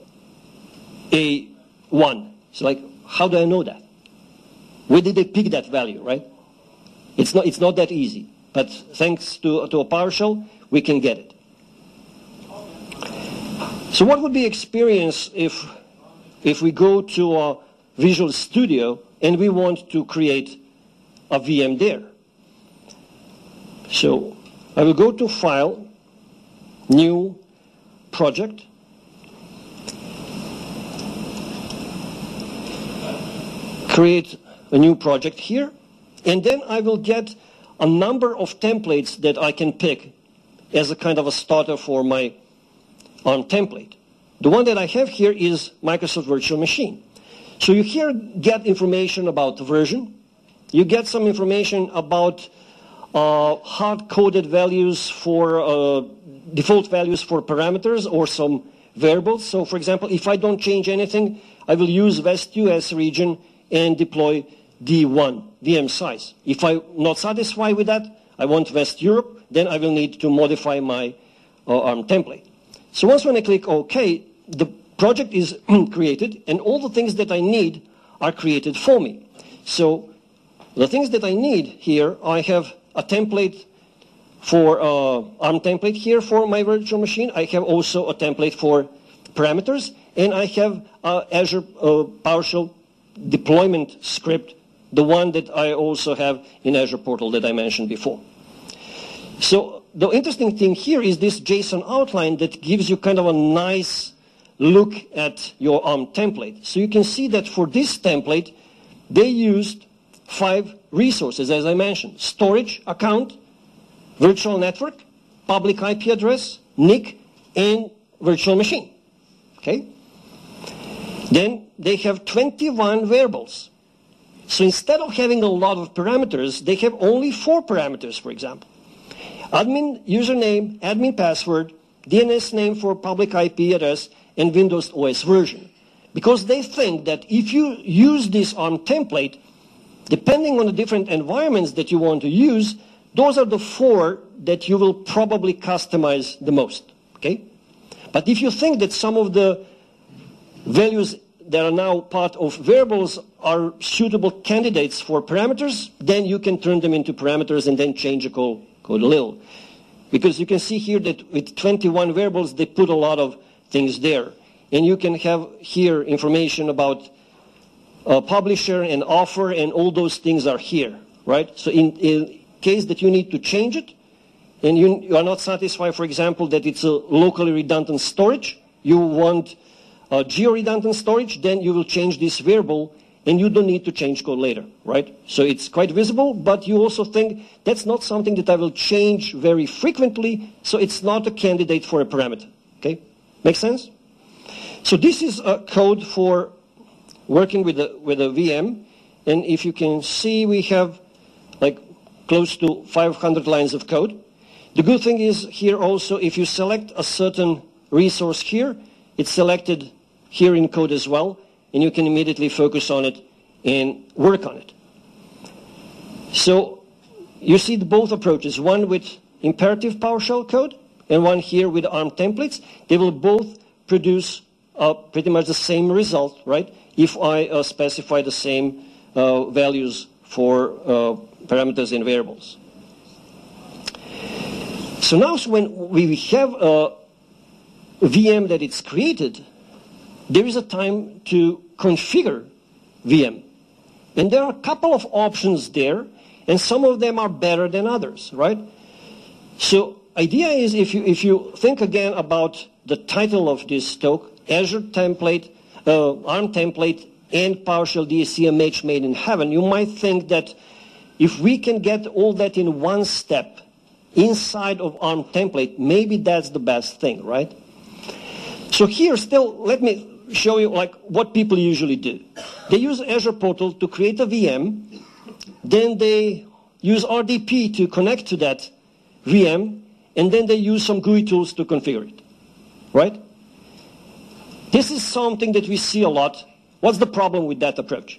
A one. It's like, how do I know that? Where did they pick that value, right? It's not, it's not that easy, but thanks to, to a PowerShell, we can get it. So what would be experience if, if we go to a Visual Studio and we want to create a V M there? So I will go to File, New, Project. Create a new project here, and then I will get a number of templates that I can pick as a kind of a starter for my ARM template. The one that I have here is Microsoft Virtual Machine. So you here get information about the version. You get some information about uh, hard-coded values for uh, default values for parameters or some variables. So for example, if I don't change anything, I will use West U S region and deploy D one V M size. If I'm not satisfied with that, I want West Europe, then I will need to modify my uh, ARM template. So once when I click OK, the project is created, and all the things that I need are created for me. So the things that I need here, I have a template for uh, ARM template here for my virtual machine. I have also a template for parameters, and I have uh, Azure uh, PowerShell deployment script, the one that I also have in Azure Portal that I mentioned before. So the interesting thing here is this JSON outline that gives you kind of a nice look at your ARM template. So you can see that for this template, they used five resources, as I mentioned: storage account, virtual network, public I P address, N I C, and virtual machine. Okay? Then they have twenty-one variables. So instead of having a lot of parameters, they have only four parameters, for example. Admin username, admin password, D N S name for public I P address, and Windows O S version. Because they think that if you use this ARM template, depending on the different environments that you want to use, those are the four that you will probably customize the most. Okay? But if you think that some of the values that are now part of variables are suitable candidates for parameters, then you can turn them into parameters and then change the code, code a little. Because you can see here that with twenty-one variables, they put a lot of things there. And you can have here information about uh, publisher and offer, and all those things are here, right? So in, in case that you need to change it, and you, you are not satisfied, for example, that it's a locally redundant storage, you want Uh, geo-redundant storage, then you will change this variable and you don't need to change code later, right? So it's quite visible, but you also think that's not something that I will change very frequently, so it's not a candidate for a parameter, okay? Make sense? So this is a code for working with a, with a V M, and if you can see, we have like close to five hundred lines of code. The good thing is here also, if you select a certain resource here, it's selected here in code as well, and you can immediately focus on it and work on it. So you see both approaches, one with imperative PowerShell code and one here with ARM templates. They will both produce uh, pretty much the same result, right, if I uh, specify the same uh, values for uh, parameters and variables. So now when we have a V M that it's created, there is a time to configure V M. And there are a couple of options there, and some of them are better than others, right? So idea is, if you, if you think again about the title of this talk, Azure template, uh, ARM template and PowerShell D S C, a match made in heaven, you might think that if we can get all that in one step inside of ARM template, maybe that's the best thing, right? So here still, let me show you like what people usually do. They use Azure Portal to create a V M, then they use R D P to connect to that V M, and then they use some G U I tools to configure it, right? This is something that we see a lot. What's the problem with that approach?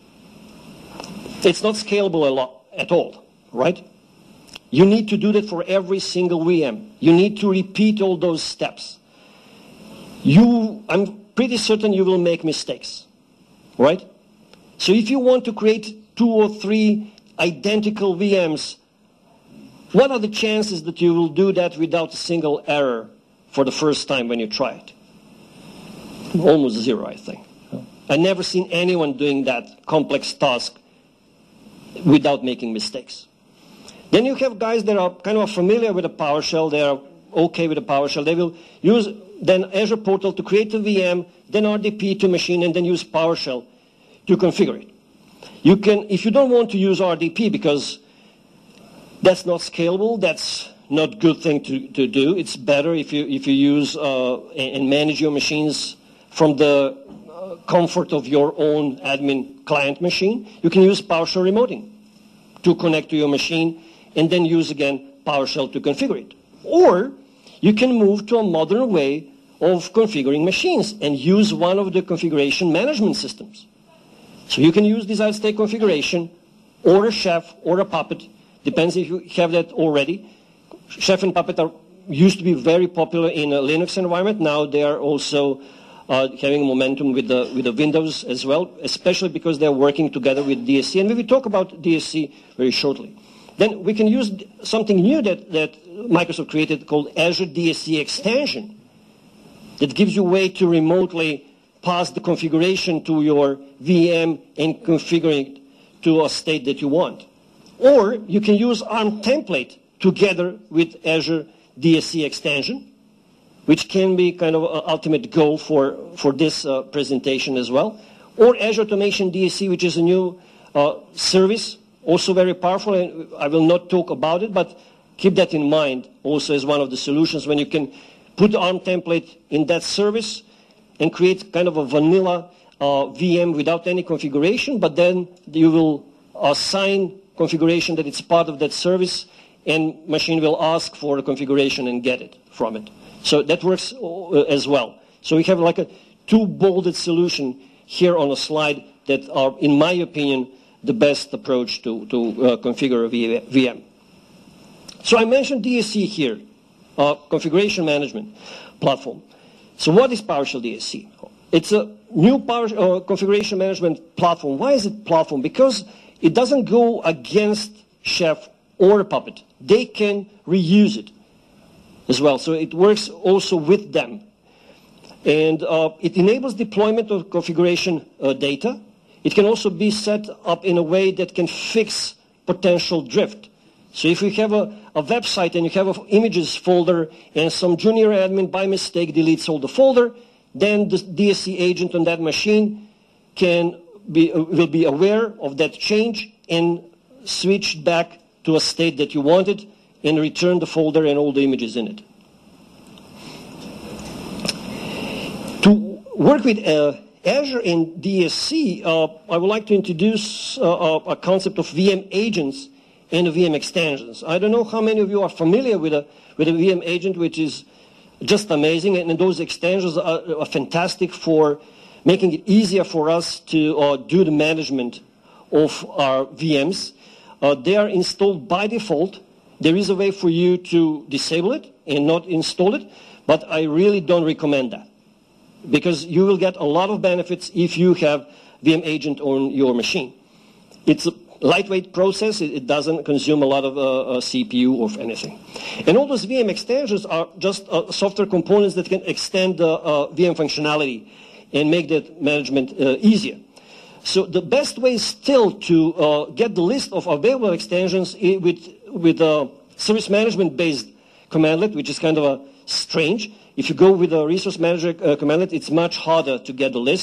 It's not scalable a lot at all, right? You need to do that for every single V M. You need to repeat all those steps. You, I'm pretty certain you will make mistakes, right? So if you want to create two or three identical V Ms, what are the chances that you will do that without a single error for the first time when you try it? Almost zero, I think. I've never seen anyone doing that complex task without making mistakes. Then you have guys that are kind of familiar with the PowerShell, they are okay with the PowerShell. They will use then Azure Portal to create a V M, then R D P to machine, and then use PowerShell to configure it. You can, if you don't want to use R D P because that's not scalable, that's not a good thing to, to do. It's better if you, if you use uh, and manage your machines from the uh, comfort of your own admin client machine. You can use PowerShell remoting to connect to your machine and then use again PowerShell to configure it. Or you can move to a modern way of configuring machines and use one of the configuration management systems. So you can use desired state configuration or a Chef or a Puppet, depends if you have that already. Chef and Puppet are, used to be very popular in a Linux environment. Now they are also uh, having momentum with the, with the Windows as well, especially because they're working together with D S C. And we will talk about D S C very shortly. Then we can use something new that, that Microsoft created called Azure D S C Extension that gives you a way to remotely pass the configuration to your V M and configure it to a state that you want. Or you can use ARM template together with Azure D S C Extension, which can be kind of an ultimate goal for, for this uh, presentation as well. Or Azure Automation D S C, which is a new uh, service, also very powerful, and I will not talk about it, but keep that in mind also as one of the solutions when you can put the ARM template in that service and create kind of a vanilla uh, V M without any configuration, but then you will assign configuration that it's part of that service, and machine will ask for the configuration and get it from it. So that works uh, as well. So we have like a two bolded solution here on a slide that are, in my opinion, the best approach to, to uh, configure a V M. So I mentioned D S C here, uh, configuration management platform. So what is PowerShell D S C? It's a new power, uh, configuration management platform. Why is it platform? Because it doesn't go against Chef or Puppet. They can reuse it as well. So it works also with them. And uh, it enables deployment of configuration uh, data. It can also be set up in a way that can fix potential drift. So if you have a, a website and you have an images folder and some junior admin by mistake deletes all the folder, then the D S C agent on that machine can be, uh, will be aware of that change and switch back to a state that you wanted and return the folder and all the images in it. To work with uh, Azure and D S C, uh, I would like to introduce uh, a concept of V M agents and V M extensions. I don't know how many of you are familiar with a, with a V M agent, which is just amazing, and those extensions are, are fantastic for making it easier for us to uh, do the management of our V Ms. Uh, they are installed by default. There is a way for you to disable it and not install it, but I really don't recommend that, because you will get a lot of benefits if you have V M agent on your machine. It's a lightweight process. It doesn't consume a lot of uh, uh, C P U or anything. And all those V M extensions are just uh, software components that can extend the uh, V M functionality and make that management uh, easier. So the best way still to uh, get the list of available extensions with, with a service management-based commandlet, which is kind of a strange. If you go with a resource manager uh, commandlet, it's much harder to get the list.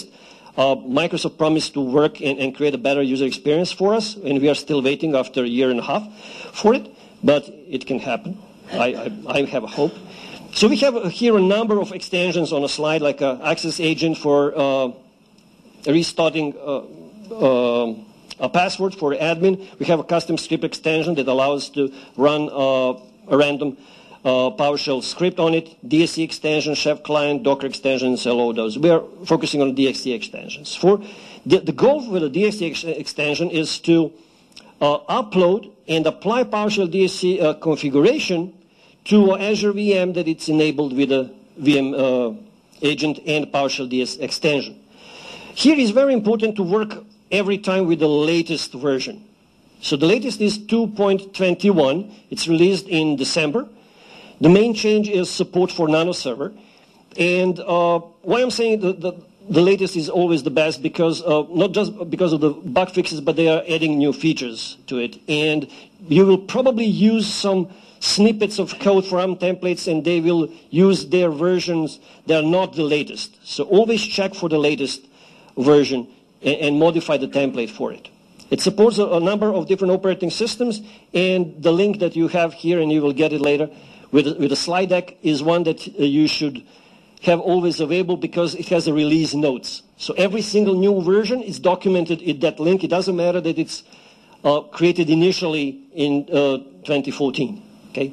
Uh, Microsoft promised to work and, and create a better user experience for us, and we are still waiting after a year and a half for it, but it can happen. I, I, I have a hope. So we have here a number of extensions on a slide, like an Access Agent for uh, restarting uh, uh, a password for admin. We have a custom script extension that allows to run uh, a random uh, PowerShell script on it, D S C extension, Chef client, Docker extensions, all those. We are focusing on D X C extensions. For the, the goal with the D X C ex extension is to uh, upload and apply PowerShell D S C uh, configuration to Azure V M that it's enabled with a V M uh, agent and PowerShell D S extension. Here is very important to work every time with the latest version. So the latest is two point twenty-one. It's released in December. The main change is support for Nano Server. And uh, why I'm saying the, the, the latest is always the best, because uh, not just because of the bug fixes, but they are adding new features to it. And you will probably use some snippets of code for ARM templates, and they will use their versions that are not the latest. So always check for the latest version and, and modify the template for it. It supports a, a number of different operating systems, and the link that you have here, and you will get it later, with, with a slide deck, is one that uh, you should have always available, because it has a release notes. So every single new version is documented in that link. It doesn't matter that it's uh, created initially in uh, twenty fourteen. Okay.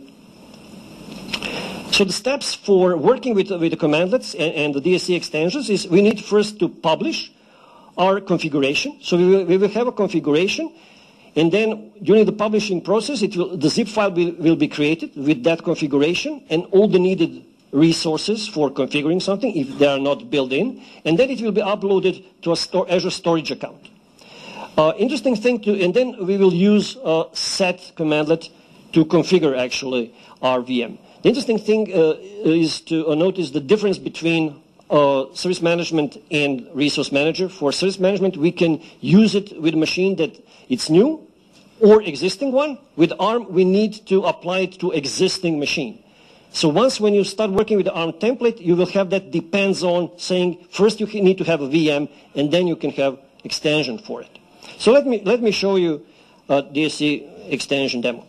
So the steps for working with, with the commandlets and, and the D S C extensions is we need first to publish our configuration. So we will, we will have a configuration, and then during the publishing process, it will, the zip file will, will be created with that configuration and all the needed resources for configuring something if they are not built in, and then it will be uploaded to a store, Azure storage account. Uh, interesting thing to, and then we will use a set commandlet to configure actually our V M. The interesting thing uh, is to uh, notice the difference between uh, service management and resource manager. For service management, we can use it with a machine that it's new or existing one. With ARM, we need to apply it to existing machine. So once when you start working with the ARM template, you will have that depends on saying first you need to have a V M, and then you can have extension for it. So let me, let me show you a D S C extension demo.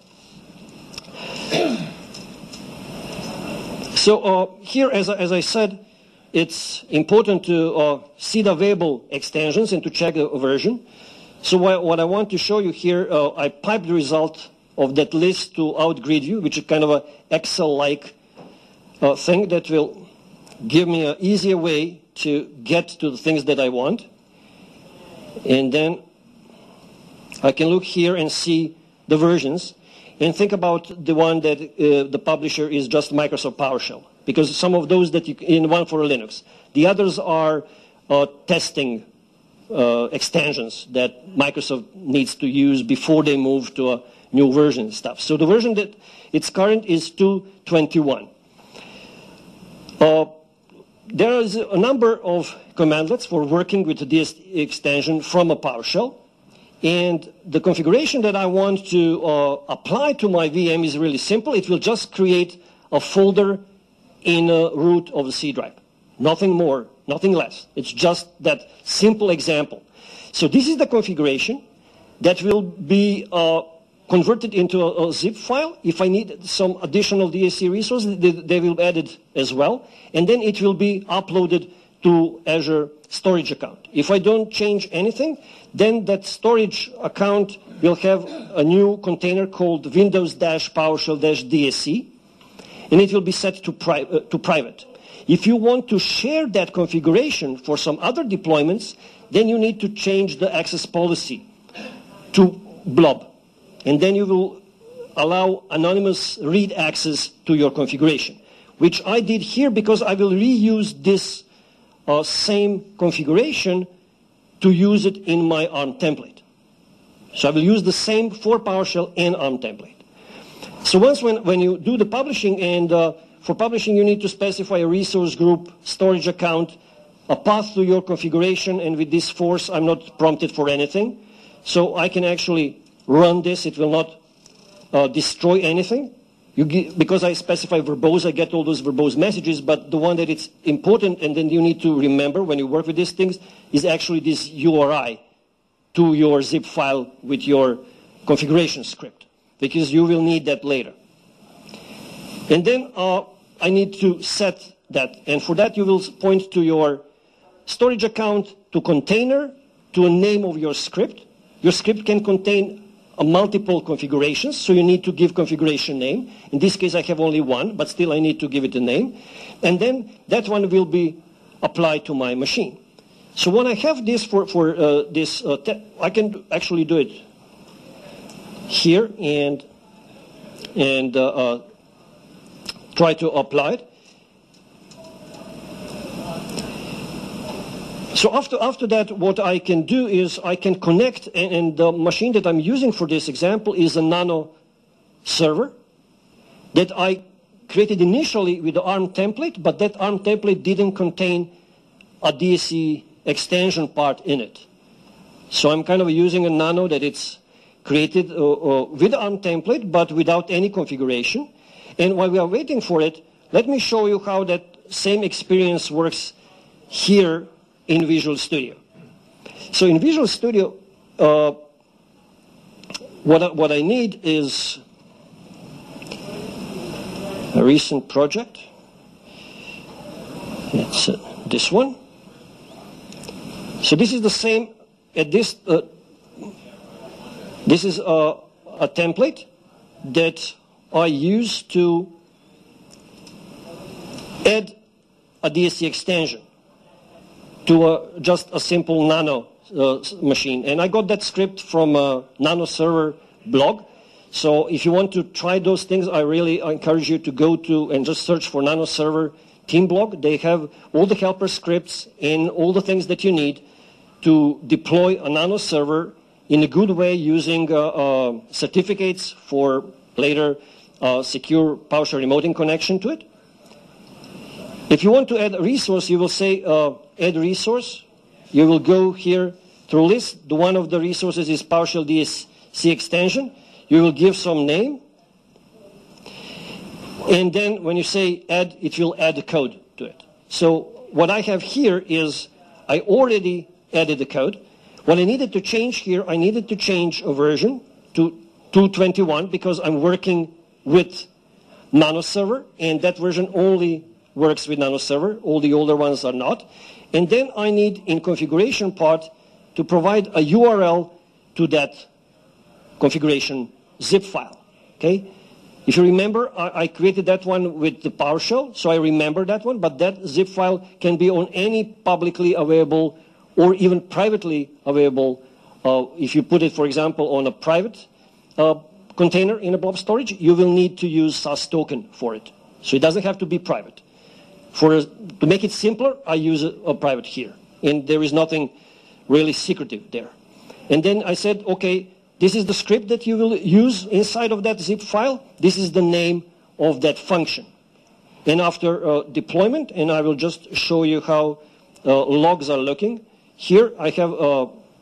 So uh, here, as, as I said, it's important to uh, see the available extensions and to check the version. So what, what I want to show you here, uh, I piped the result of that list to OutGrid View, which is kind of an Excel-like uh, thing that will give me an easier way to get to the things that I want. And then I can look here and see the versions. And think about the one that uh, the publisher is just Microsoft PowerShell, because some of those that you, in one for Linux. The others are uh, testing uh, extensions that Microsoft needs to use before they move to a new version and stuff. So the version that it's current is two twenty-one. Uh, there is a number of commandlets for working with the D S C extension from a PowerShell. And the configuration that I want to uh, apply to my V M is really simple. It will just create a folder in a root of the C drive. Nothing more, nothing less. It's just that simple example. So this is the configuration that will be uh, converted into a, a zip file. If I need some additional D S C resources, they, they will add it as well. And then it will be uploaded to Azure storage account. If I don't change anything, then that storage account will have a new container called Windows-PowerShell-D S C, and it will be set to, pri uh, to private. If you want to share that configuration for some other deployments, then you need to change the access policy to blob, and then you will allow anonymous read access to your configuration, which I did here because I will reuse this Uh, same configuration to use it in my ARM template. So I will use the same for PowerShell and ARM template. So once when, when you do the publishing, and uh, for publishing you need to specify a resource group, storage account, a path to your configuration, and with this force I'm not prompted for anything. So I can actually run this. It will not uh, destroy anything. You get, because I specify verbose, I get all those verbose messages, but the one that it's important and then you need to remember when you work with these things is actually this U R I to your zip file with your configuration script, because you will need that later. And then uh, I need to set that, and for that you will point to your storage account, to container, to a name of your script. Your script can contain a multiple configurations, so you need to give configuration name. In this case, I have only one, but still I need to give it a name. And then that one will be applied to my machine. So when I have this for, for uh, this, uh, I can actually do it here and, and uh, uh, try to apply it. So after, after that, what I can do is I can connect, and, and the machine that I'm using for this example is a Nano server that I created initially with the ARM template, but that ARM template didn't contain a D S C extension part in it. So I'm kind of using a Nano that it's created uh, uh, with the ARM template, but without any configuration. And while we are waiting for it, let me show you how that same experience works here in Visual Studio. So in Visual Studio, uh, what, I, what I need is a recent project. It's uh, this one. So this is the same, at this, uh, this is a, a template that I use to add a D S C extension to a, just a simple Nano uh, machine. And I got that script from a Nano server blog. So if you want to try those things, I really encourage you to go to and just search for Nano server team blog. They have all the helper scripts and all the things that you need to deploy a Nano server in a good way using uh, uh, certificates for later uh, secure PowerShell remoting connection to it. If you want to add a resource, you will say uh, add resource. You will go here through list. The one of the resources is PowerShell D S C extension. You will give some name. And then when you say add, it will add the code to it. So what I have here is I already added the code. What I needed to change here, I needed to change a version to two twenty-one because I'm working with Nano server, and that version only works with Nano server. All the older ones are not. And then I need in configuration part to provide a U R L to that configuration zip file. Okay? If you remember, I, I created that one with the PowerShell, so I remember that one, but that zip file can be on any publicly available or even privately available. Uh, if you put it, for example, on a private uh, container in a blob storage, you will need to use S A S token for it. So it doesn't have to be private. For, to make it simpler, I use a, a private here. And there is nothing really secretive there. And then I said, okay, this is the script that you will use inside of that zip file. This is the name of that function. And after uh, deployment, and I will just show you how uh, logs are looking. Here I have, uh,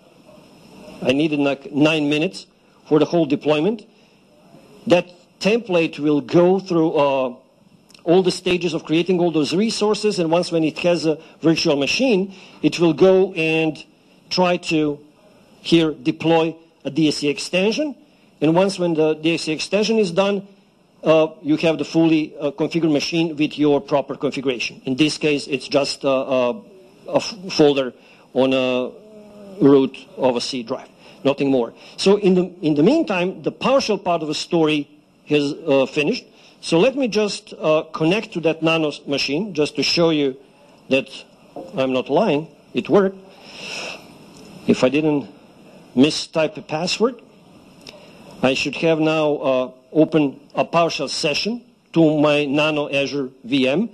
I needed like nine minutes for the whole deployment. That template will go through uh, all the stages of creating all those resources, and once when it has a virtual machine, it will go and try to here deploy a D S C extension. And once when the D S C extension is done, uh, you have the fully uh, configured machine with your proper configuration. In this case, it's just uh, uh, a f folder on a root of a C drive, nothing more. So in the, in the meantime, the PowerShell part of the story has uh, finished. So let me just uh, connect to that Nano machine just to show you that I'm not lying. It worked. If I didn't mistype a password, I should have now uh, open a PowerShell session to my Nano Azure V M.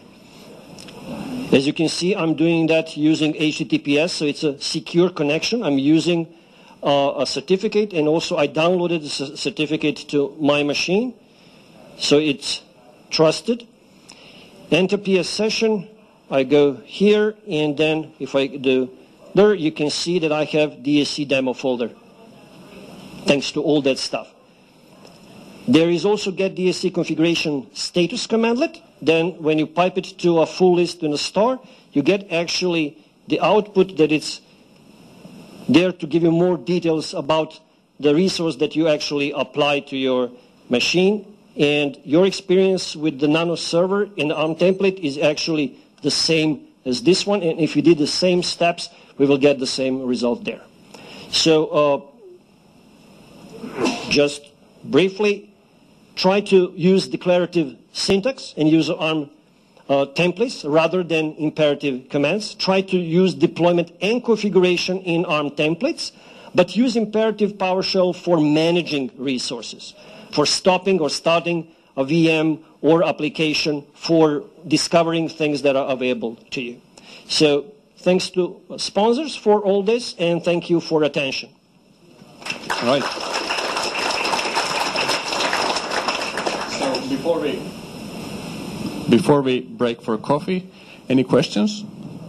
As you can see, I'm doing that using H T T P S, so it's a secure connection. I'm using uh, a certificate, and also I downloaded the certificate to my machine, so it's trusted. Enter P S session. I go here, and then if I do there, you can see that I have D S C demo folder, thanks to all that stuff. There is also get D S C configuration status commandlet. Then when you pipe it to a full list in a star, you get actually the output that it's there to give you more details about the resource that you actually apply to your machine. And your experience with the Nano server in the ARM template is actually the same as this one. And if you did the same steps, we will get the same result there. So uh, just briefly, try to use declarative syntax and use ARM uh, templates rather than imperative commands. Try to use deployment and configuration in ARM templates, but use imperative PowerShell for managing resources, for stopping or starting a V M or application, for discovering things that are available to you. So thanks to sponsors for all this, and thank you for attention. All right. So before we before we break for coffee, any questions?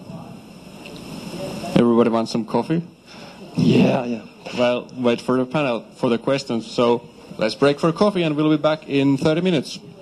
Everybody wants some coffee? Yeah, yeah. Well, wait for the panel for the questions. So let's break for coffee, and we'll be back in thirty minutes.